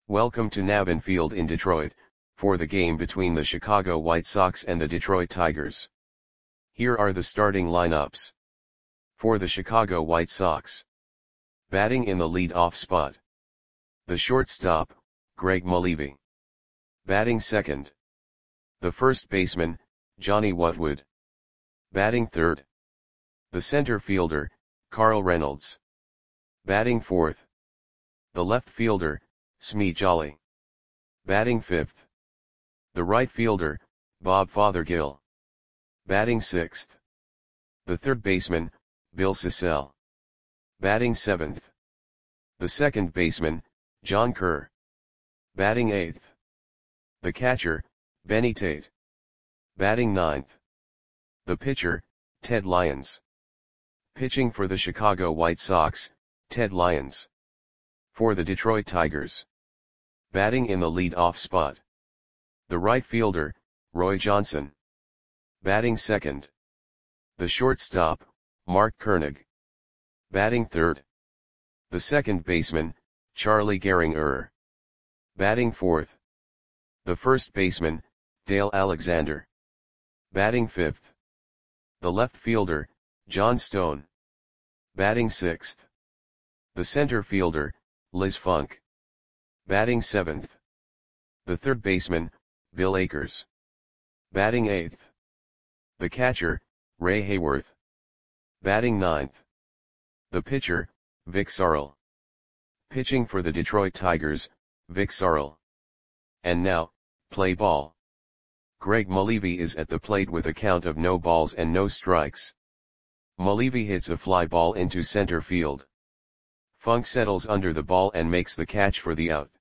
Welcome to Navin Field in Detroit, for the game between the Chicago White Sox and the Detroit Tigers. Here are the starting lineups. For the Chicago White Sox. Batting in the lead-off spot. The shortstop, Greg Mulleavy. Batting second. The first baseman, Johnny Whatwood. Batting third. The center fielder, Carl Reynolds. Batting fourth. The left fielder, Smee Jolly. Batting fifth. The right fielder, Bob Fothergill. Batting sixth. The third baseman, Bill Sissell. Batting seventh. The second baseman, John Kerr. Batting eighth. The catcher, Benny Tate. Batting ninth. The pitcher, Ted Lyons. Pitching for the Chicago White Sox, Ted Lyons. For the Detroit Tigers. Batting in the lead-off spot. The right fielder, Roy Johnson. Batting second. The shortstop, Mark Koenig. Batting third. The second baseman, Charlie Gehringer. Batting fourth. The first baseman, Dale Alexander. Batting fifth. The left fielder, John Stone. Batting sixth. The center fielder, Liz Funk. Batting seventh. The third baseman, Bill Akers. Batting eighth. The catcher, Ray Hayworth. Batting ninth. The pitcher, Vic Sarle. Pitching for the Detroit Tigers, Vic Sarle. And now, play ball. Greg Mulleavy is at the plate with a count of no balls and no strikes. Mulleavy hits a fly ball into center field. Funk settles under the ball and makes the catch for the out.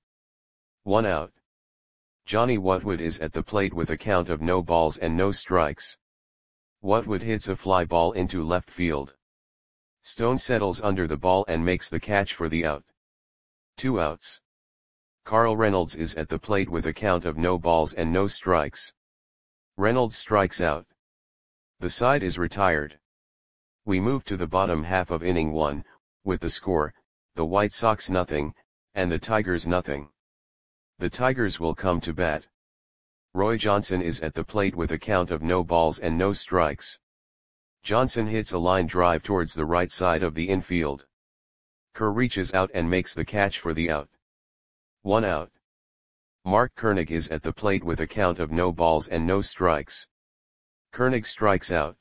1 out. Johnny Whatwood is at the plate with a count of no balls and no strikes. Whatwood hits a fly ball into left field. Stone settles under the ball and makes the catch for the out. 2 outs. Carl Reynolds is at the plate with a count of no balls and no strikes. Reynolds strikes out. The side is retired. We move to the bottom half of inning 1, with the score, the White Sox 0, and the Tigers 0. The Tigers will come to bat. Roy Johnson is at the plate with a count of no balls and no strikes. Johnson hits a line drive towards the right side of the infield. Kerr reaches out and makes the catch for the out. 1 out. Mark Koenig is at the plate with a count of no balls and no strikes. Koenig strikes out.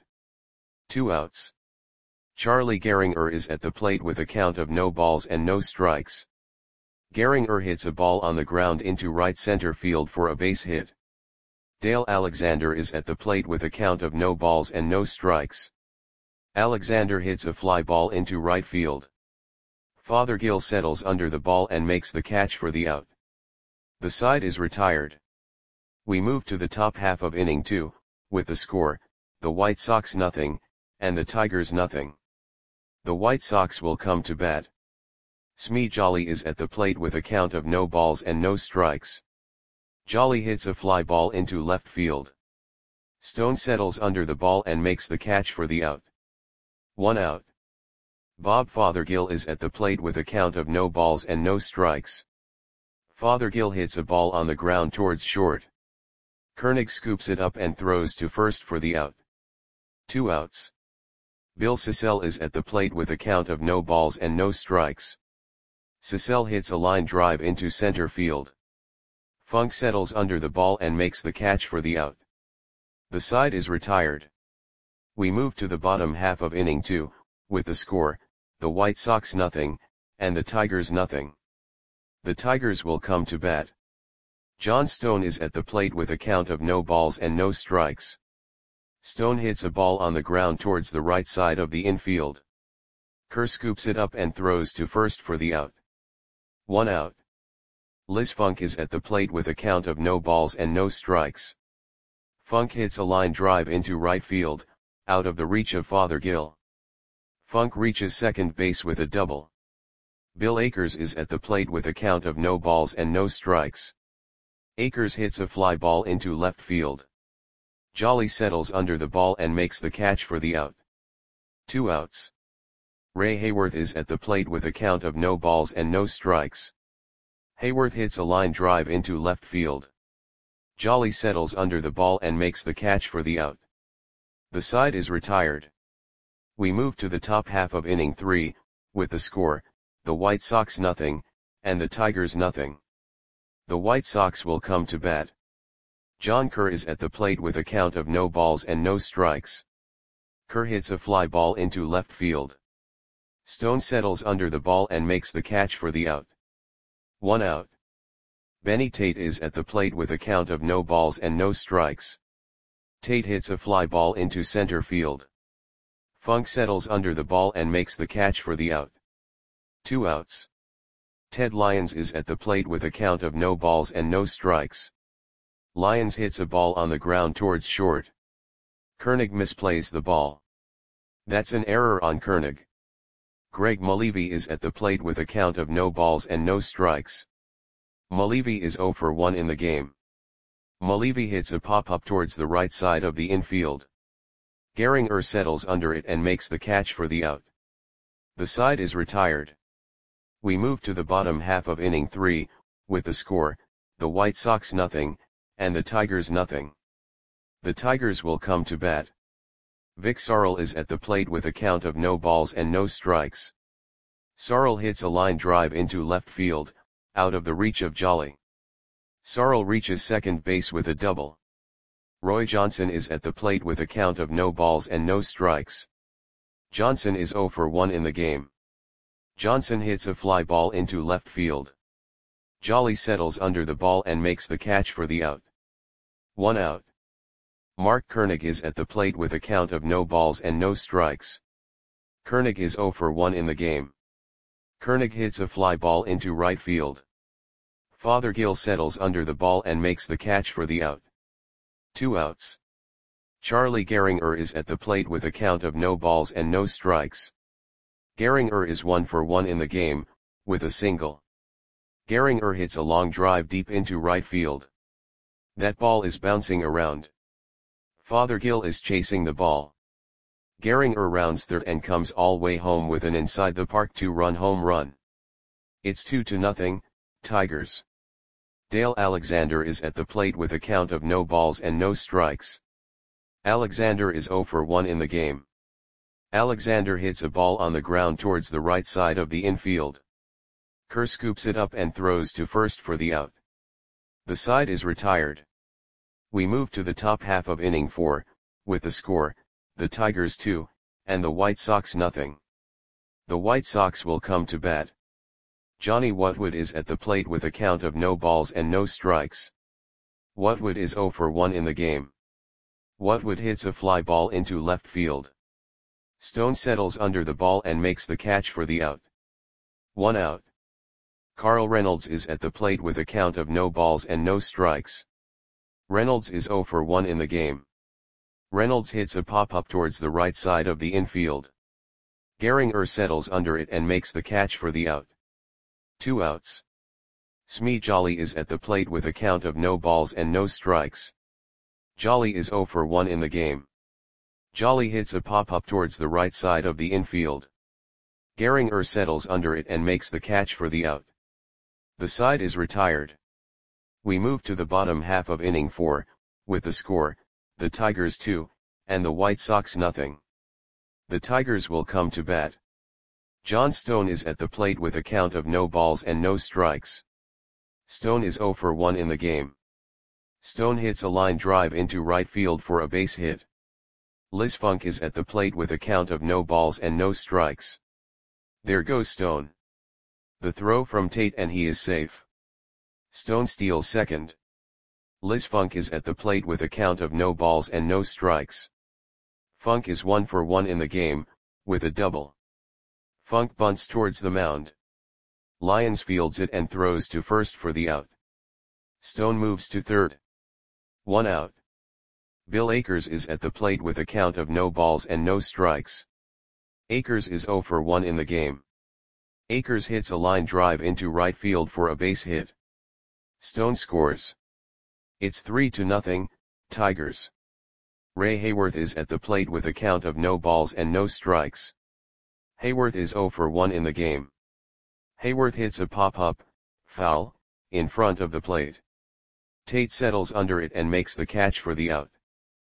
2 outs. Charlie Gehringer is at the plate with a count of no balls and no strikes. Gehringer hits a ball on the ground into right center field for a base hit. Dale Alexander is at the plate with a count of no balls and no strikes. Alexander hits a fly ball into right field. Fothergill settles under the ball and makes the catch for the out. The side is retired. We move to the top half of inning 2, with the score, the White Sox 0, and the Tigers 0. The White Sox will come to bat. Smee Jolly is at the plate with a count of no balls and no strikes. Jolly hits a fly ball into left field. Stone settles under the ball and makes the catch for the out. 1 out. Bob Fothergill is at the plate with a count of no balls and no strikes. Fothergill hits a ball on the ground towards short. Koenig scoops it up and throws to first for the out. 2 outs. Bill Sissell is at the plate with a count of no balls and no strikes. Sissell hits a line drive into center field. Funk settles under the ball and makes the catch for the out. The side is retired. We move to the bottom half of inning 2, with the score, the White Sox 0, and the Tigers 0. The Tigers will come to bat. John Stone is at the plate with a count of no balls and no strikes. Stone hits a ball on the ground towards the right side of the infield. Kerr scoops it up and throws to first for the out. 1 out. Liz Funk is at the plate with a count of no balls and no strikes. Funk hits a line drive into right field, out of the reach of Fothergill. Funk reaches second base with a double. Bill Akers is at the plate with a count of no balls and no strikes. Akers hits a fly ball into left field. Jolly settles under the ball and makes the catch for the out. 2 outs. Ray Hayworth is at the plate with a count of no balls and no strikes. Hayworth hits a line drive into left field. Jolly settles under the ball and makes the catch for the out. The side is retired. We move to the top half of inning 3, with the score, the White Sox nothing, and the Tigers nothing. The White Sox will come to bat. John Kerr is at the plate with a count of no balls and no strikes. Kerr hits a fly ball into left field. Stone settles under the ball and makes the catch for the out. 1 out. Benny Tate is at the plate with a count of no balls and no strikes. Tate hits a fly ball into center field. Funk settles under the ball and makes the catch for the out. 2 outs. Ted Lyons is at the plate with a count of no balls and no strikes. Lyons hits a ball on the ground towards short. Koenig misplays the ball. That's an error on Koenig. Greg Mulleavy is at the plate with a count of no balls and no strikes. Mulleavy is 0 for 1 in the game. Mulleavy hits a pop-up towards the right side of the infield. Gehringer settles under it and makes the catch for the out. The side is retired. We move to the bottom half of inning 3, with the score, the White Sox nothing, and the Tigers nothing. The Tigers will come to bat. Vic Sarl is at the plate with a count of no balls and no strikes. Sarl hits a line drive into left field, out of the reach of Jolly. Sarl reaches second base with a double. Roy Johnson is at the plate with a count of no balls and no strikes. Johnson is 0 for 1 in the game. Johnson hits a fly ball into left field. Jolly settles under the ball and makes the catch for the out. 1 out. Mark Koenig is at the plate with a count of no balls and no strikes. Koenig is 0 for 1 in the game. Koenig hits a fly ball into right field. Fothergill settles under the ball and makes the catch for the out. 2 outs. Charlie Gehringer is at the plate with a count of no balls and no strikes. Gehringer is 1 for 1 in the game, with a single. Gehringer hits a long drive deep into right field. That ball is bouncing around. Fothergill is chasing the ball. Gehringer rounds third and comes all way home with an inside the park 2-run home run. It's 2-0, Tigers. Dale Alexander is at the plate with a count of no balls and no strikes. Alexander is 0 for 1 in the game. Alexander hits a ball on the ground towards the right side of the infield. Kerr scoops it up and throws to first for the out. The side is retired. We move to the top half of inning 4, with the score, the Tigers 2, and the White Sox nothing. The White Sox will come to bat. Johnny Whatwood is at the plate with a count of no balls and no strikes. Whatwood is 0 for 1 in the game. Whatwood hits a fly ball into left field. Stone settles under the ball and makes the catch for the out. 1 out. Carl Reynolds is at the plate with a count of no balls and no strikes. Reynolds is 0 for 1 in the game. Reynolds hits a pop-up towards the right side of the infield. Gehringer settles under it and makes the catch for the out. 2 outs. Smee Jolly is at the plate with a count of no balls and no strikes. Jolly is 0 for 1 in the game. Jolly hits a pop-up towards the right side of the infield. Gehringer settles under it and makes the catch for the out. The side is retired. We move to the bottom half of inning 4, with the score, the Tigers 2, and the White Sox nothing. The Tigers will come to bat. John Stone is at the plate with a count of no balls and no strikes. Stone is 0 for 1 in the game. Stone hits a line drive into right field for a base hit. Liz Funk is at the plate with a count of no balls and no strikes. There goes Stone. The throw from Tate and he is safe. Stone steals second. Liz Funk is at the plate with a count of no balls and no strikes. Funk is 1 for 1 in the game, with a double. Funk bunts towards the mound. Lyons fields it and throws to first for the out. Stone moves to third. 1 out. Bill Akers is at the plate with a count of no balls and no strikes. Akers is 0 for 1 in the game. Akers hits a line drive into right field for a base hit. Stone scores. It's 3-0, Tigers. Ray Hayworth is at the plate with a count of no balls and no strikes. Hayworth is 0 for 1 in the game. Hayworth hits a pop-up, foul, in front of the plate. Tate settles under it and makes the catch for the out.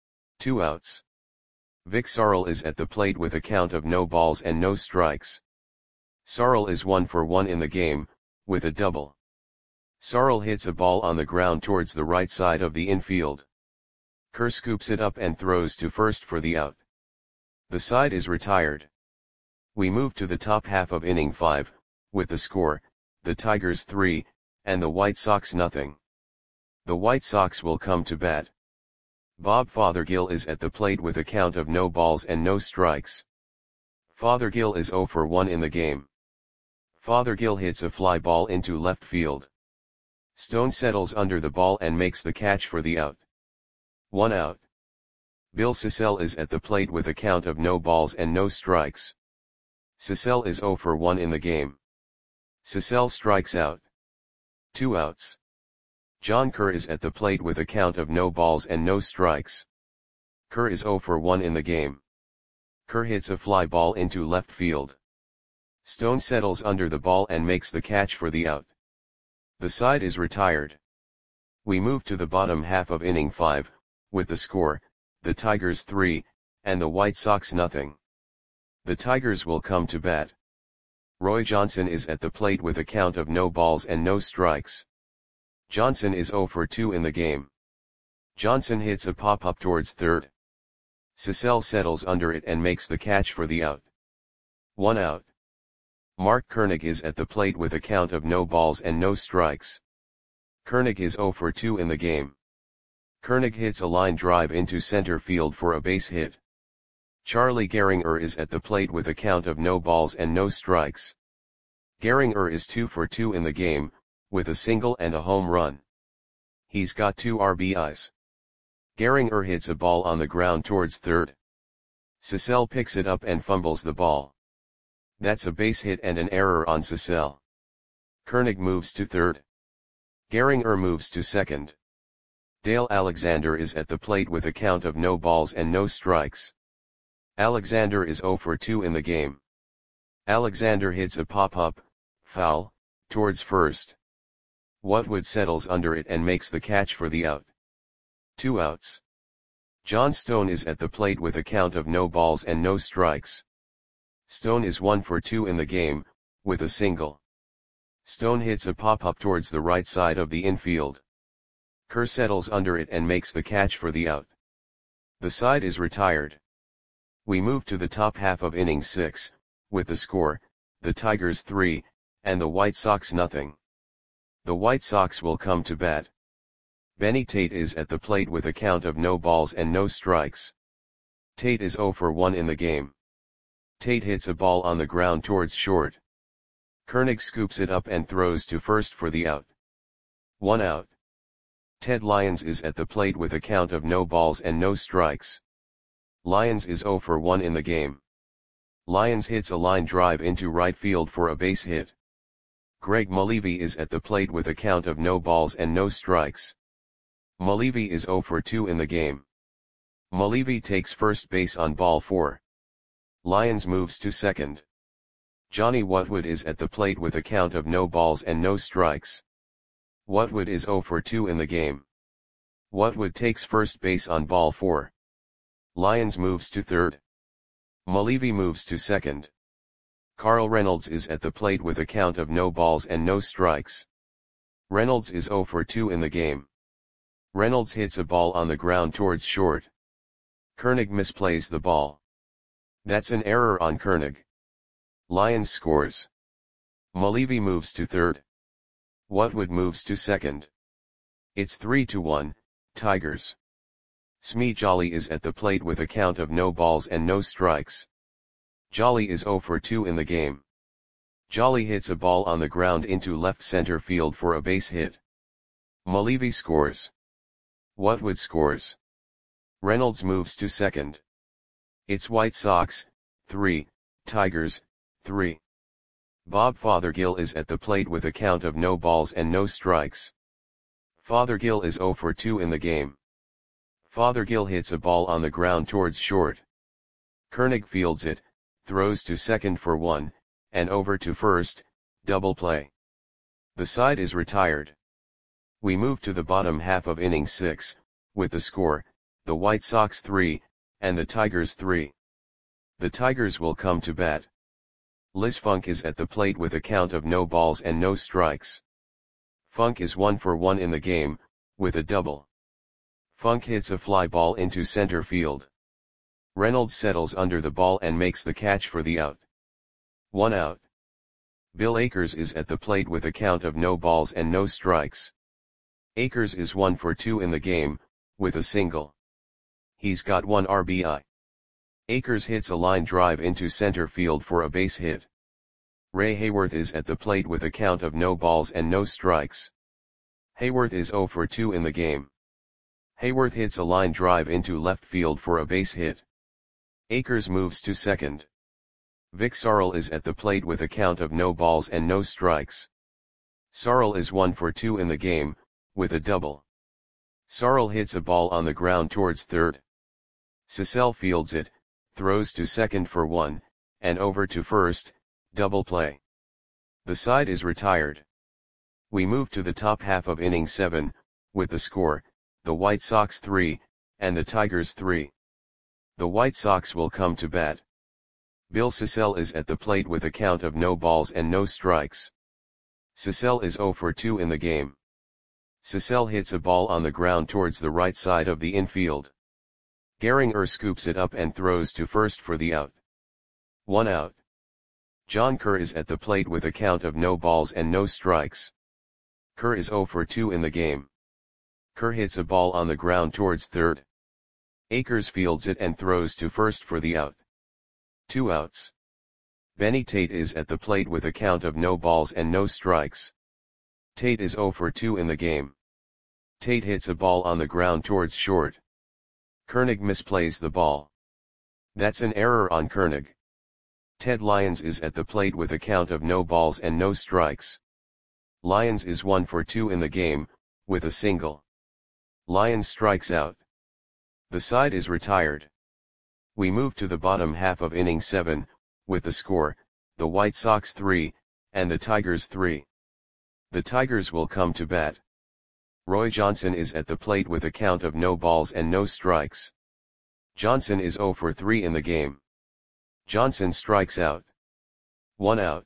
2 outs. Vic Sarl is at the plate with a count of no balls and no strikes. Sarl is 1 for 1 in the game, with a double. Sarl hits a ball on the ground towards the right side of the infield. Kerr scoops it up and throws to first for the out. The side is retired. We move to the top half of inning 5, with the score, the Tigers 3, and the White Sox nothing. The White Sox will come to bat. Bob Fothergill is at the plate with a count of no balls and no strikes. Fothergill is 0 for 1 in the game. Fothergill hits a fly ball into left field. Stone settles under the ball and makes the catch for the out. 1 out. Bill Sissell is at the plate with a count of no balls and no strikes. Sissell is 0 for 1 in the game. Sissell strikes out. 2 outs. John Kerr is at the plate with a count of no balls and no strikes. Kerr is 0 for 1 in the game. Kerr hits a fly ball into left field. Stone settles under the ball and makes the catch for the out. The side is retired. We move to the bottom half of inning 5, with the score, the Tigers 3, and the White Sox nothing. The Tigers will come to bat. Roy Johnson is at the plate with a count of no balls and no strikes. Johnson is 0 for 2 in the game. Johnson hits a pop-up towards third. Sissell settles under it and makes the catch for the out. 1 out. Mark Koenig is at the plate with a count of no balls and no strikes. Koenig is 0 for 2 in the game. Koenig hits a line drive into center field for a base hit. Charlie Gehringer is at the plate with a count of no balls and no strikes. Gehringer is 2 for 2 in the game, with a single and a home run. He's got 2 RBIs. Gehringer hits a ball on the ground towards third. Sissell picks it up and fumbles the ball. That's a base hit and an error on Sissell. Koenig moves to third. Gehringer moves to second. Dale Alexander is at the plate with a count of no balls and no strikes. Alexander is 0 for 2 in the game. Alexander hits a pop-up, foul, towards first. Whatwood settles under it and makes the catch for the out. 2 outs. John Stone is at the plate with a count of no balls and no strikes. Stone is 1 for 2 in the game, with a single. Stone hits a pop-up towards the right side of the infield. Kerr settles under it and makes the catch for the out. The side is retired. We move to the top half of inning 6, with the score, the Tigers 3, and the White Sox nothing. The White Sox will come to bat. Benny Tate is at the plate with a count of no balls and no strikes. Tate is 0 for 1 in the game. Tate hits a ball on the ground towards short. Koenig scoops it up and throws to first for the out. 1 out. Ted Lyons is at the plate with a count of no balls and no strikes. Lyons is 0 for 1 in the game. Lyons hits a line drive into right field for a base hit. Greg Mulleavy is at the plate with a count of no balls and no strikes. Mulleavy is 0 for 2 in the game. Mulleavy takes first base on ball 4. Lyons moves to second. Johnny Whatwood is at the plate with a count of no balls and no strikes. Whatwood is 0 for 2 in the game. Whatwood takes first base on ball 4. Lyons moves to third. Mulleavy moves to second. Carl Reynolds is at the plate with a count of no balls and no strikes. Reynolds is 0 for 2 in the game. Reynolds hits a ball on the ground towards short. Koenig misplays the ball. That's an error on Koenig. Lyons scores. Mulleavy moves to third. Whatwood moves to second. It's 3-1, Tigers. Smee Jolly is at the plate with a count of no balls and no strikes. Jolly is 0 for 2 in the game. Jolly hits a ball on the ground into left center field for a base hit. Mulleavy scores. Whatwood scores. Reynolds moves to second. It's White Sox, 3, Tigers, 3. Bob Fothergill is at the plate with a count of no balls and no strikes. Fothergill is 0 for 2 in the game. Fothergill hits a ball on the ground towards short. Koenig fields it, throws to second for 1, and over to first, double play. The side is retired. We move to the bottom half of inning 6, with the score, the White Sox 3, and the Tigers 3. The Tigers will come to bat. Liz Funk is at the plate with a count of no balls and no strikes. Funk is 1 for 1 in the game, with a double. Funk hits a fly ball into center field. Reynolds settles under the ball and makes the catch for the out. 1 out. Bill Akers is at the plate with a count of no balls and no strikes. Akers is 1 for 2 in the game, with a single. He's got 1 RBI. Akers hits a line drive into center field for a base hit. Ray Hayworth is at the plate with a count of no balls and no strikes. Hayworth is 0 for 2 in the game. Hayworth hits a line drive into left field for a base hit. Akers moves to second. Vic Sarl is at the plate with a count of no balls and no strikes. Sarl is 1 for 2 in the game, with a double. Sarl hits a ball on the ground towards third. Cecil fields it, throws to second for 1, and over to first, double play. The side is retired. We move to the top half of inning 7, with the score, the White Sox 3, and the Tigers 3. The White Sox will come to bat. Bill Cecil is at the plate with a count of no balls and no strikes. Cecil is 0 for 2 in the game. Cecil hits a ball on the ground towards the right side of the infield. Gehringer scoops it up and throws to first for the out. 1 out. John Kerr is at the plate with a count of no balls and no strikes. Kerr is 0 for 2 in the game. Kerr hits a ball on the ground towards third. Akers fields it and throws to first for the out. 2 outs. Benny Tate is at the plate with a count of no balls and no strikes. Tate is 0 for 2 in the game. Tate hits a ball on the ground towards short. Koenig misplays the ball. That's an error on Koenig. Ted Lyons is at the plate with a count of no balls and no strikes. Lyons is 1 for 2 in the game, with a single. Lyons strikes out. The side is retired. We move to the bottom half of inning 7, with the score, the White Sox 3, and the Tigers 3. The Tigers will come to bat. Roy Johnson is at the plate with a count of no balls and no strikes. Johnson is 0 for 3 in the game. Johnson strikes out. 1 out.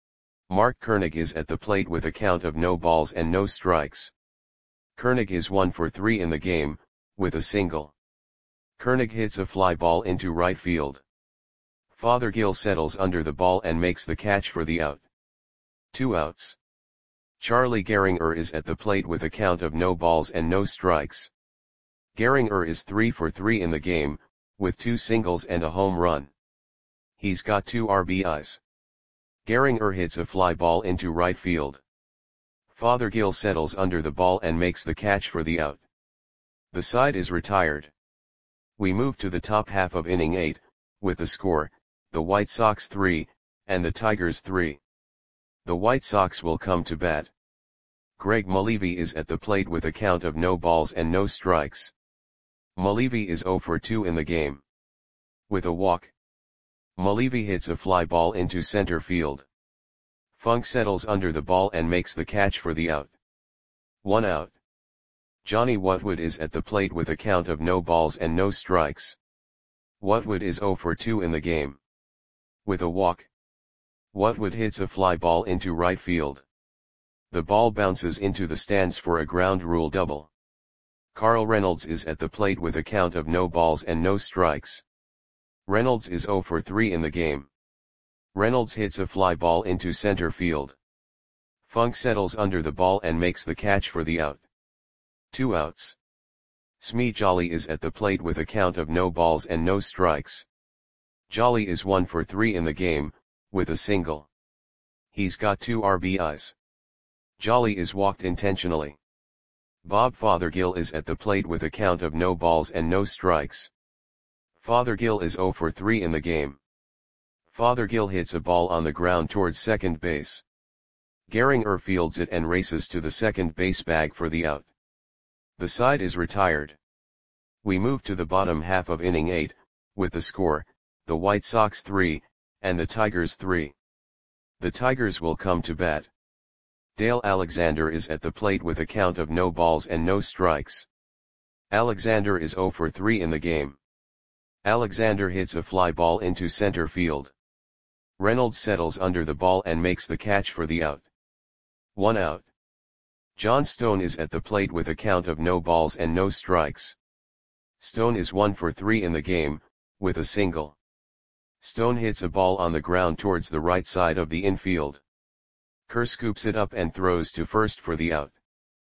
Mark Koenig is at the plate with a count of no balls and no strikes. Koenig is 1 for 3 in the game, with a single. Koenig hits a fly ball into right field. Fothergill settles under the ball and makes the catch for the out. 2 outs. Charlie Gehringer is at the plate with a count of no balls and no strikes. Gehringer is 3 for 3 in the game, with 2 singles and a home run. He's got 2 RBIs. Gehringer hits a fly ball into right field. Fothergill settles under the ball and makes the catch for the out. The side is retired. We move to the top half of inning 8, with the score, the White Sox 3, and the Tigers 3. The White Sox will come to bat. Greg Mulleavy is at the plate with a count of no balls and no strikes. Mulleavy is 0 for 2 in the game. With a walk. Mulleavy hits a fly ball into center field. Funk settles under the ball and makes the catch for the out. 1 out. Johnny Whatwood is at the plate with a count of no balls and no strikes. Whatwood is 0 for 2 in the game. With a walk. Whatwood hits a fly ball into right field. The ball bounces into the stands for a ground rule double. Carl Reynolds is at the plate with a count of no balls and no strikes. Reynolds is 0 for 3 in the game. Reynolds hits a fly ball into center field. Funk settles under the ball and makes the catch for the out. 2 outs. Smee Jolly is at the plate with a count of no balls and no strikes. Jolly is 1 for 3 in the game, with a single. He's got 2 RBIs. Jolly is walked intentionally. Bob Fothergill is at the plate with a count of no balls and no strikes. Fothergill is 0 for 3 in the game. Fothergill hits a ball on the ground towards second base. Gehringer fields it and races to the second base bag for the out. The side is retired. We move to the bottom half of inning 8, with the score, the White Sox 3, and the Tigers 3. The Tigers will come to bat. Dale Alexander is at the plate with a count of no balls and no strikes. Alexander is 0 for 3 in the game. Alexander hits a fly ball into center field. Reynolds settles under the ball and makes the catch for the out. 1 out. John Stone is at the plate with a count of no balls and no strikes. Stone is 1 for 3 in the game, with a single. Stone hits a ball on the ground towards the right side of the infield. Kerr scoops it up and throws to first for the out.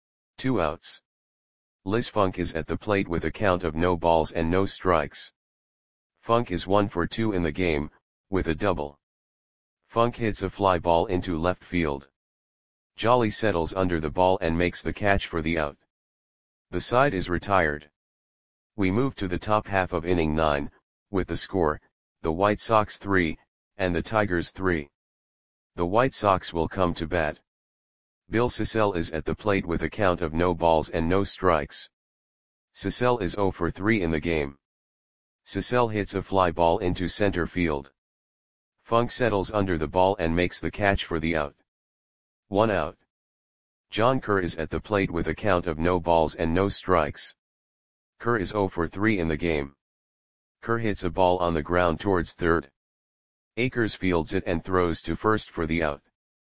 2 outs. Liz Funk is at the plate with a count of no balls and no strikes. Funk is 1 for 2 in the game, with a double. Funk hits a fly ball into left field. Jolly settles under the ball and makes the catch for the out. The side is retired. We move to the top half of inning 9, with the score, the White Sox 3, and the Tigers 3. The White Sox will come to bat. Bill Sissell is at the plate with a count of no balls and no strikes. Sissell is 0 for 3 in the game. Sissell hits a fly ball into center field. Funk settles under the ball and makes the catch for the out. 1 out. John Kerr is at the plate with a count of no balls and no strikes. Kerr is 0 for 3 in the game. Kerr hits a ball on the ground towards third. Akers fields it and throws to first for the out.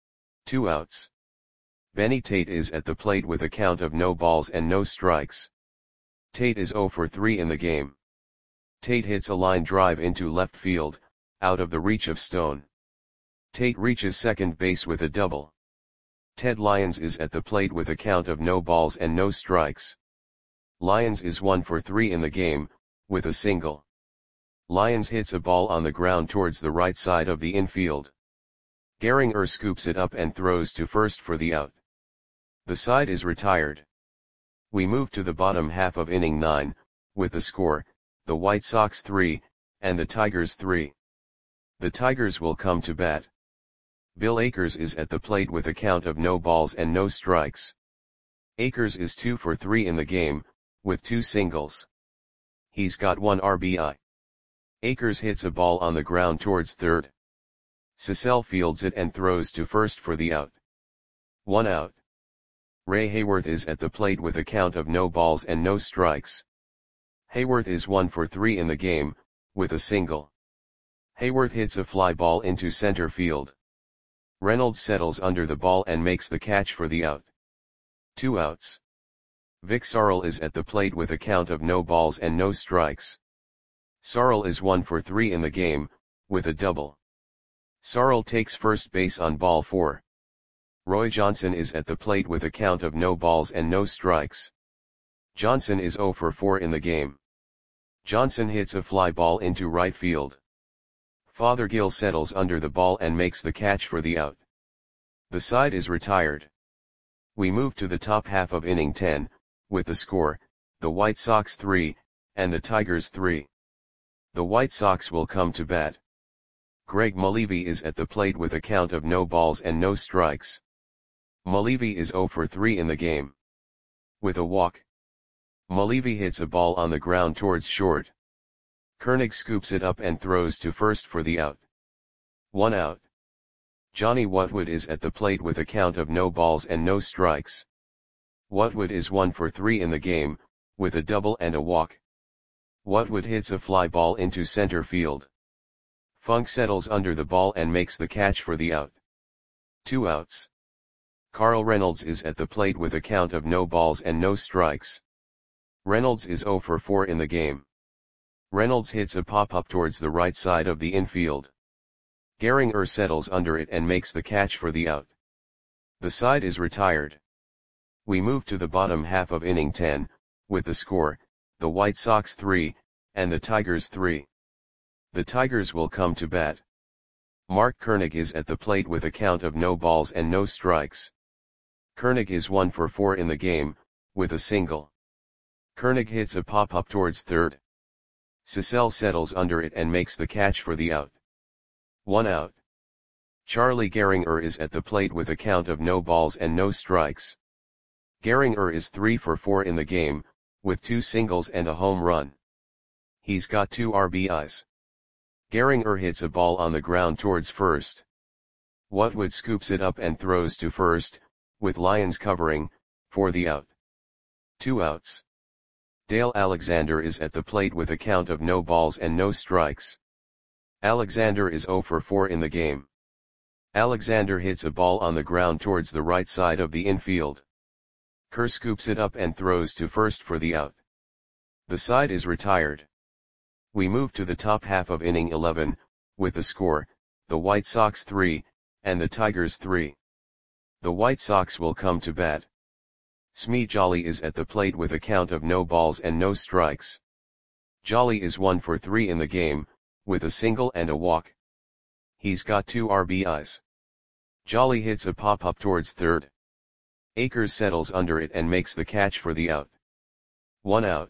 2 outs. Benny Tate is at the plate with a count of no balls and no strikes. Tate is 0 for 3 in the game. Tate hits a line drive into left field, out of the reach of Stone. Tate reaches second base with a double. Ted Lyons is at the plate with a count of no balls and no strikes. Lyons is 1 for 3 in the game, with a single. Lyons hits a ball on the ground towards the right side of the infield. Gehringer scoops it up and throws to first for the out. The side is retired. We move to the bottom half of inning 9, with the score, the White Sox 3, and the Tigers 3. The Tigers will come to bat. Bill Akers is at the plate with a count of no balls and no strikes. Akers is 2 for 3 in the game, with 2 singles. He's got 1 RBI. Akers hits a ball on the ground towards third. Sissell fields it and throws to first for the out. 1 out. Ray Hayworth is at the plate with a count of no balls and no strikes. Hayworth is 1 for 3 in the game, with a single. Hayworth hits a fly ball into center field. Reynolds settles under the ball and makes the catch for the out. 2 outs. Vic Sarl is at the plate with a count of no balls and no strikes. Sarl is 1 for 3 in the game, with a double. Sarl takes first base on ball 4. Roy Johnson is at the plate with a count of no balls and no strikes. Johnson is 0 for 4 in the game. Johnson hits a fly ball into right field. Fothergill settles under the ball and makes the catch for the out. The side is retired. We move to the top half of inning 10, with the score, the White Sox 3, and the Tigers 3. The White Sox will come to bat. Greg Mulleavy is at the plate with a count of no balls and no strikes. Mulleavy is 0 for 3 in the game. With a walk. Mulleavy hits a ball on the ground towards short. Koenig scoops it up and throws to first for the out. 1 out. Johnny Whatwood is at the plate with a count of no balls and no strikes. Whatwood is 1 for 3 in the game, with a double and a walk. Whatwood hits a fly ball into center field. Funk settles under the ball and makes the catch for the out. 2 outs. Carl Reynolds is at the plate with a count of no balls and no strikes. Reynolds is 0 for 4 in the game. Reynolds hits a pop-up towards the right side of the infield. Gehringer settles under it and makes the catch for the out. The side is retired. We move to the bottom half of inning 10, with the score, the White Sox 3, and the Tigers 3. The Tigers will come to bat. Mark Koenig is at the plate with a count of no balls and no strikes. Koenig is 1 for 4 in the game, with a single. Koenig hits a pop-up towards third. Sissell settles under it and makes the catch for the out. 1 out. Charlie Gehringer is at the plate with a count of no balls and no strikes. Gehringer is 3 for 4 in the game, with 2 singles and a home run. He's got 2 RBIs. Gehringer hits a ball on the ground towards first. Whatwood scoops it up and throws to first, with Lyons covering, for the out. 2 outs. Dale Alexander is at the plate with a count of no balls and no strikes. Alexander is 0 for 4 in the game. Alexander hits a ball on the ground towards the right side of the infield. Kerr scoops it up and throws to first for the out. The side is retired. We move to the top half of inning 11, with the score, the White Sox 3, and the Tigers 3. The White Sox will come to bat. Smee Jolly is at the plate with a count of no balls and no strikes. Jolly is 1 for 3 in the game, with a single and a walk. He's got 2 RBIs. Jolly hits a pop-up towards third. Akers settles under it and makes the catch for the out. 1 out.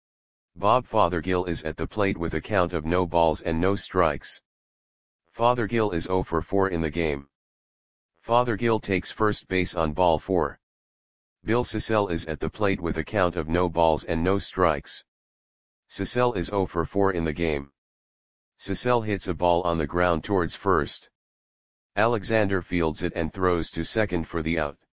Bob Fothergill is at the plate with a count of no balls and no strikes. Fothergill is 0 for 4 in the game. Fothergill takes first base on ball 4. Bill Sissell is at the plate with a count of no balls and no strikes. Sissell is 0 for 4 in the game. Sissell hits a ball on the ground towards first. Alexander fields it and throws to second for the out.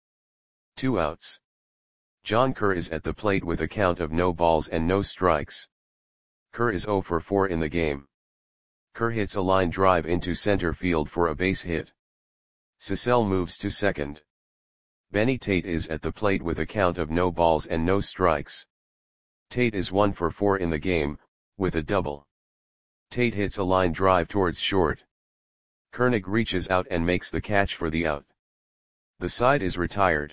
2 outs. John Kerr is at the plate with a count of no balls and no strikes. Kerr is 0 for 4 in the game. Kerr hits a line drive into center field for a base hit. Sissell moves to second. Benny Tate is at the plate with a count of no balls and no strikes. Tate is 1 for 4 in the game, with a double. Tate hits a line drive towards short. Koenig reaches out and makes the catch for the out. The side is retired.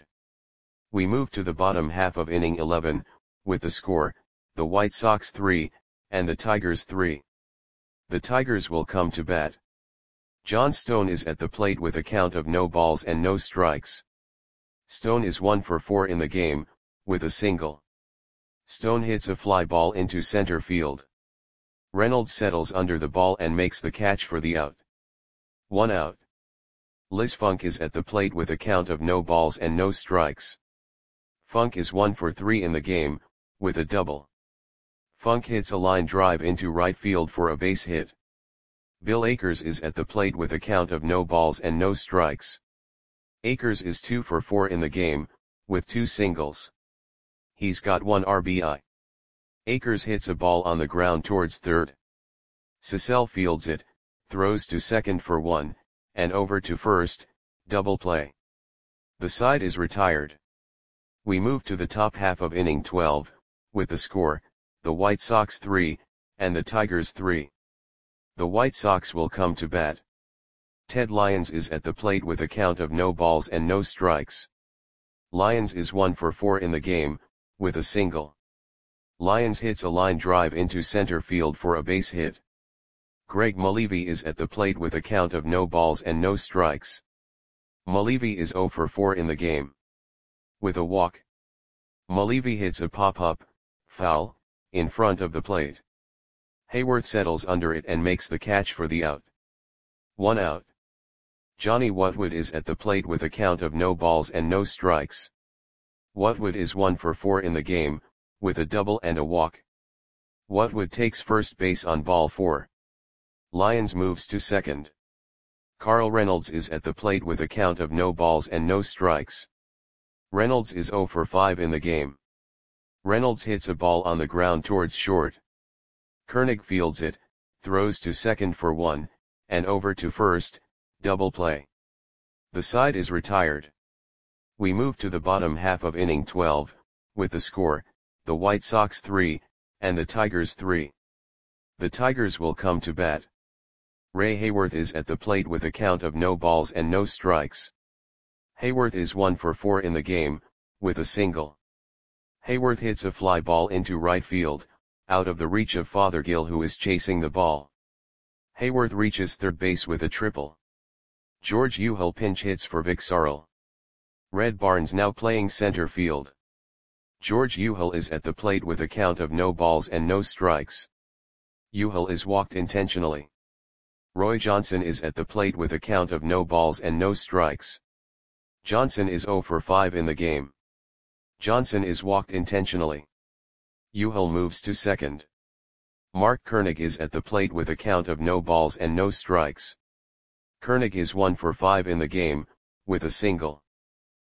We move to the bottom half of inning 11, with the score, the White Sox 3, and the Tigers 3. The Tigers will come to bat. John Stone is at the plate with a count of no balls and no strikes. Stone is 1 for 4 in the game, with a single. Stone hits a fly ball into center field. Reynolds settles under the ball and makes the catch for the out. 1 out. Liz Funk is at the plate with a count of no balls and no strikes. Funk is 1 for 3 in the game, with a double. Funk hits a line drive into right field for a base hit. Bill Akers is at the plate with a count of no balls and no strikes. Akers is 2 for 4 in the game, with 2 singles. He's got 1 RBI. Akers hits a ball on the ground towards third. Sissell fields it, throws to second for 1, and over to first, double play. The side is retired. We move to the top half of inning 12, with the score, the White Sox 3, and the Tigers 3. The White Sox will come to bat. Ted Lyons is at the plate with a count of no balls and no strikes. Lyons is 1 for 4 in the game, with a single. Lyons hits a line drive into center field for a base hit. Greg Mulleavy is at the plate with a count of no balls and no strikes. Mulleavy is 0 for 4 in the game. With a walk. Mulleavy hits a pop-up, foul, in front of the plate. Hayworth settles under it and makes the catch for the out. 1 out. Johnny Whatwood is at the plate with a count of no balls and no strikes. Whatwood is 1 for 4 in the game, with a double and a walk. Whatwood takes first base on ball 4. Lyons moves to second. Carl Reynolds is at the plate with a count of no balls and no strikes. Reynolds is 0 for 5 in the game. Reynolds hits a ball on the ground towards short. Koenig fields it, throws to second for 1, and over to first, double play. The side is retired. We move to the bottom half of inning 12, with the score, the White Sox 3, and the Tigers 3. The Tigers will come to bat. Ray Hayworth is at the plate with a count of no balls and no strikes. Hayworth is 1 for 4 in the game, with a single. Hayworth hits a fly ball into right field, out of the reach of Fothergill who is chasing the ball. Hayworth reaches third base with a triple. George Uhill pinch hits for Vic Sarl. Red Barnes now playing center field. George Uhill is at the plate with a count of no balls and no strikes. Uhill is walked intentionally. Roy Johnson is at the plate with a count of no balls and no strikes. Johnson is 0 for 5 in the game. Johnson is walked intentionally. Uhill moves to second. Mark Koenig is at the plate with a count of no balls and no strikes. Koenig is 1 for 5 in the game, with a single.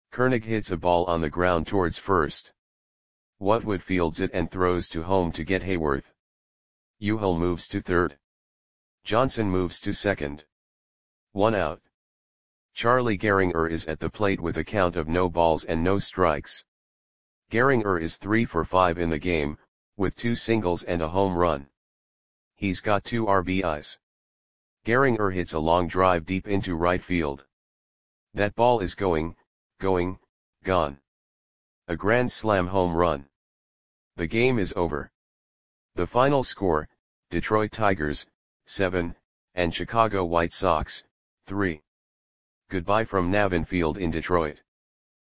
Koenig hits a ball on the ground towards first. Whatwood fields it and throws to home to get Hayworth. Euhel moves to third. Johnson moves to second. 1 out. Charlie Gehringer is at the plate with a count of no balls and no strikes. Gehringer is 3 for 5 in the game, with 2 singles and a home run. He's got 2 RBIs. Gehringer hits a long drive deep into right field. That ball is going, gone. A grand slam home run. The game is over. The final score, Detroit Tigers, 7, and Chicago White Sox, 3. Goodbye from Navin Field in Detroit.